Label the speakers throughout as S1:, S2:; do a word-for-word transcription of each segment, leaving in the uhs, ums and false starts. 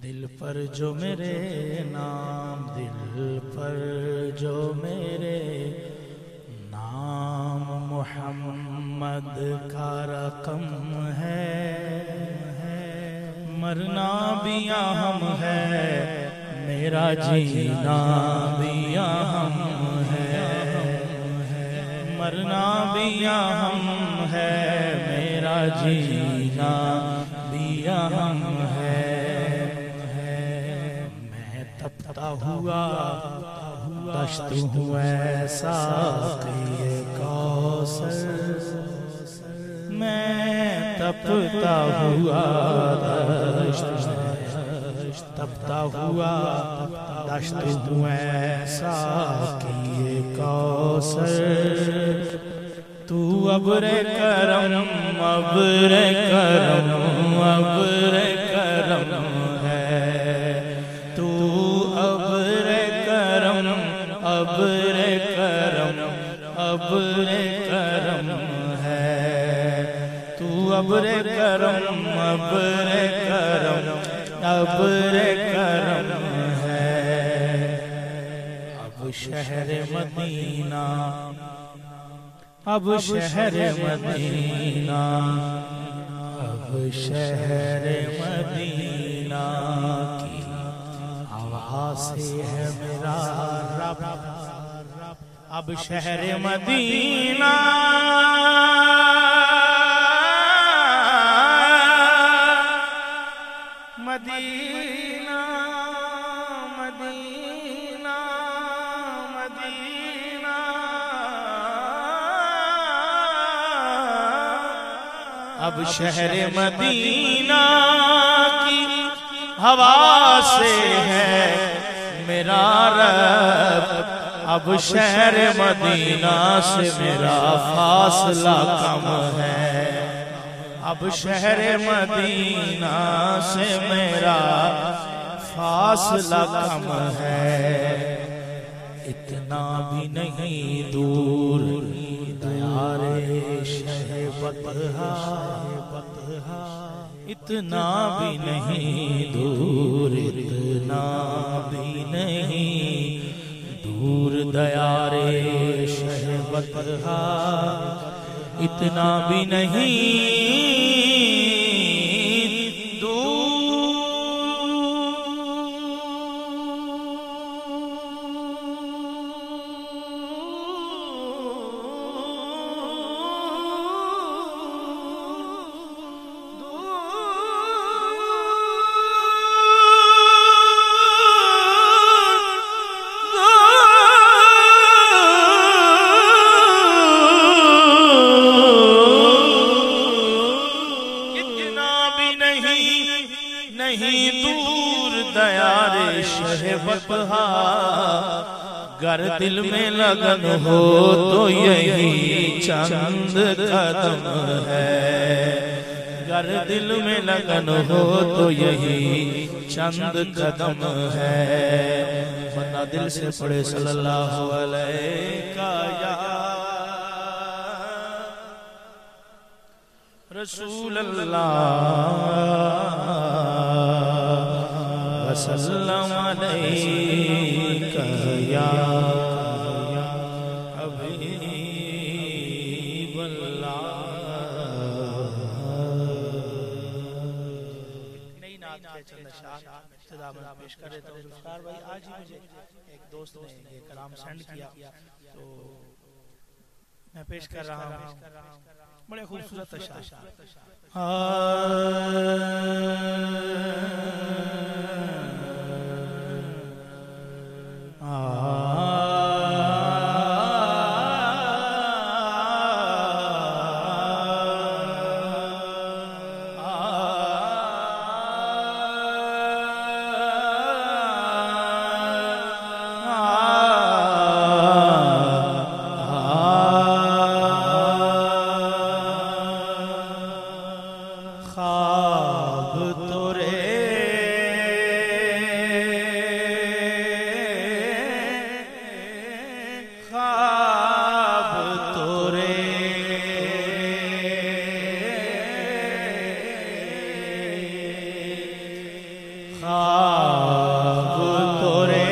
S1: दिल पर जो मेरे नाम, दिल पर जो मेरे नाम मोहम्मद का रकम है। मरना भी हम है, मेरा जीना भी हम है। मरना भी हम है, मेरा जीना भी हम है। मैं तपता हुआ दश्त हूँ ऐसा ये कौसर। मैं तपता हुआ दश्त तपता हुआ दश्त हूँ ऐसा ये कौसर। तू अब्रे करम अब्रे करम अब्रे करम है। तू अब्रे करम अब्रे करम अब्रे करम है। तू अब्रे करम अब्रे करम अब्रे करम है। अब शहर मदीना अब शहर मदीना अब शहर मदीना की हवा से है मेरा रब। अब शहर मदीना मदीना मदीना मदीना अब शहर मदीना की हवा से है मेरा रब। अब शहर मदीना से मेरा फासला कम है। अब शहर मदीना से मेरा फासला कम है। इतना भी नहीं दूर दयारे शह बतहा। इतना भी नहीं दूर इतना भी नहीं दूर दयारे शह बतहा। इतना भी नहीं नहीं दूर दयारे शह बतहा। गर दिल में लगन हो तो यही चंद कदम है। गर दिल में लगन हो तो यही चंद कदम है। बंदा दिल से पढ़े सल्लल्लाहु अलैहि या रसूल अल्लाह वसल्लम अलैका या हबीब अल्लाह। नई नात के चंद अशआर इब्तिदा में पेश कर रहे थे जुल्फकार भाई। आज ही मुझे एक दोस्त ने ये कलाम सेंड किया तो मैं पेश कर रहा हूँ। बड़े खूबसूरत अशआर। ख्वाब तोरे ख्वाब तोरे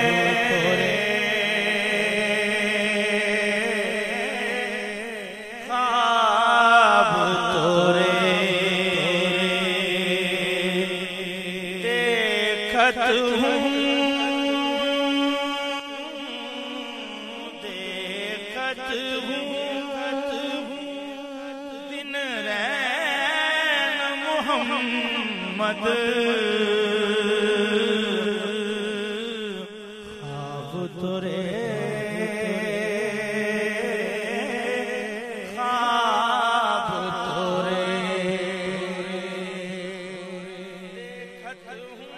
S1: ख्वाब तोरे देखत हूँ देखत हूँ दिन रैन मोहम्मद ख्वाब तोरे ख्वाब तोरे देखत हूँ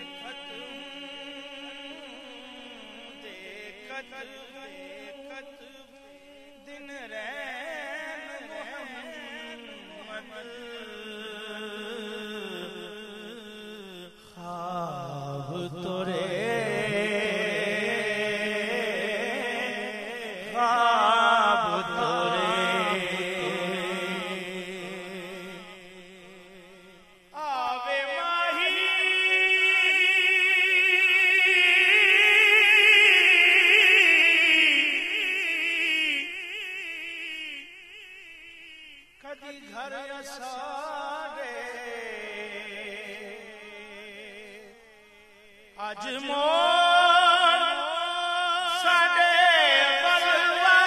S1: देखत देखत दिन रैन मोहम्मद ख्वाब तोरे ख्वाब तोरे आवे माही कदी घर असारे आज मोर साडे बलवा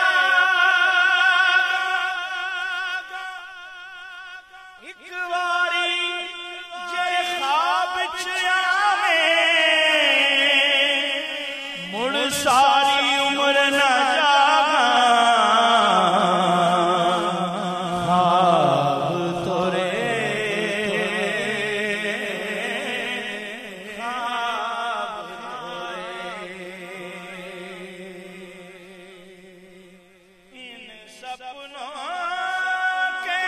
S1: एक वारी जे ख्वाब च आवे मुड़ सारी उम्र न जागा ख्वाब तोरे ख्वाब इन सपनों के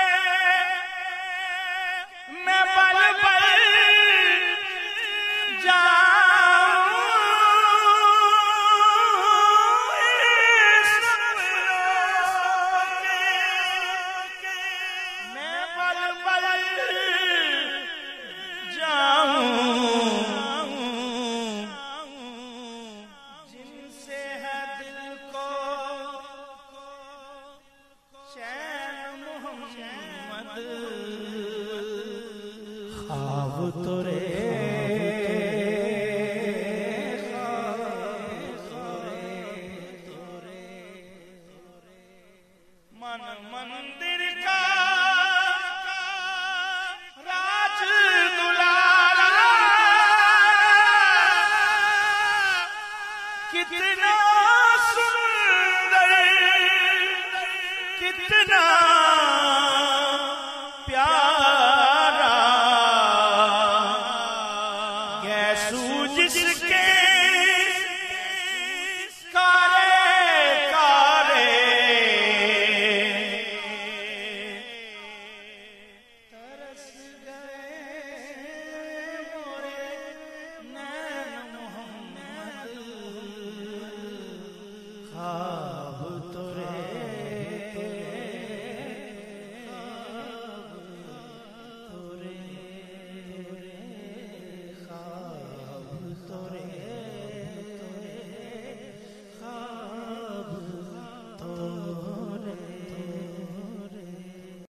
S1: मैं पल पल जाऊं इस सपनों के मैं पल पल जाऊं जिनसे है दिल को चैन मोहम्मद ख्वाब तोरे मन मंदिर का राज दुलारा कितना सुंदर कितना प्यारा गैसू जिसका